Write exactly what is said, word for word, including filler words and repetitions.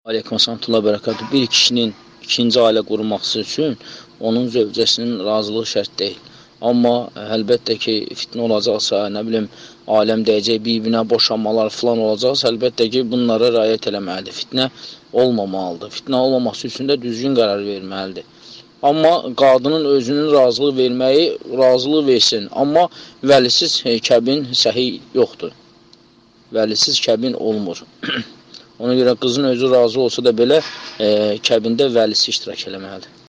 Aleyküm salamətullah bərəkatuhu. Bir kişinin ikinci ailə qurması üçün onun zövcəsinin razılığı şərt deyil. Amma əlbəttə ki, fitnə olacaqsa, nə bilim, aləm dəyəcək, bir-birinə boşanmalar falan olacaqsa, əlbəttə ki, bunlara riayət eləməlidir. Fitnə olmamalıdır. Fitnə olmaması üçün də düzgün qərar verməlidir. Amma qadının özünün razılıq verməyi, razılıq versin. Amma vəlisiz kəbin səhih yoxdur. Vəlisiz kəbin olmur. Ona görə qızın özü razı olsa da belə, e, kəbində vəlisi iştirak eləməlidir.